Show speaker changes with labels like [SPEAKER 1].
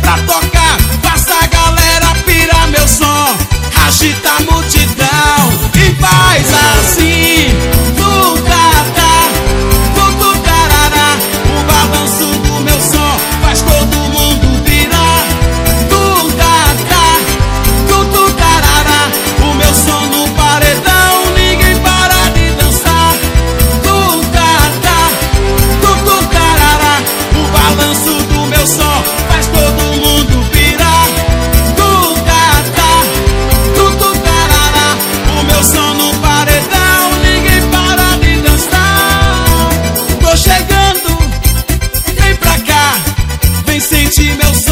[SPEAKER 1] pra tocar, faça a galera pirar meu som, agita a multidão e faz assim, tucatá, tutucarará. O balanço do meu som faz todo mundo virar, tucatá, tutucarará. O meu som no paredão, ninguém para de dançar, tucatá, tutucarará. O balanço do meu som faz todo mundo virar, tucatá, tutucarará. O meu som no paredão, ninguém para de dançar. Tô chegando, vem pra cá, vem sentir meu som.